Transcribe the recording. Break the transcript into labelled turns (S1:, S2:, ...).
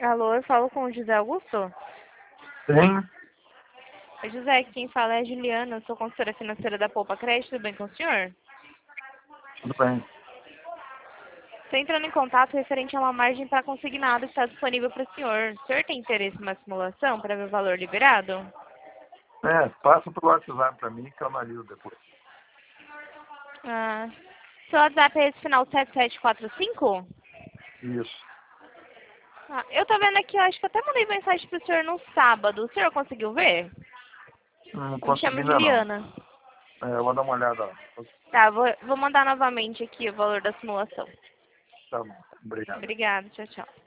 S1: Alô, eu falo com o José Augusto?
S2: Tem?
S1: Oi, José, quem fala é a Juliana, eu sou consultora financeira da Poupa Crédito, tudo bem com o senhor?
S2: Tudo bem.
S1: Estou entrando em contato referente a uma margem para consignado que está disponível para o senhor. O senhor tem interesse numa simulação para ver o valor liberado?
S2: Passa pro WhatsApp para mim que eu analiso depois.
S1: Ah, seu WhatsApp é esse final 7745?
S2: Isso.
S1: Eu tô vendo aqui, eu acho que eu até mandei mensagem pro senhor no sábado. O senhor conseguiu ver?
S2: Não
S1: Me
S2: consegui
S1: chamo
S2: ainda não.
S1: Juliana.
S2: Eu vou dar uma olhada lá.
S1: Tá, vou mandar novamente aqui o valor da simulação.
S2: Tá bom. Obrigado.
S1: Obrigada, tchau, tchau.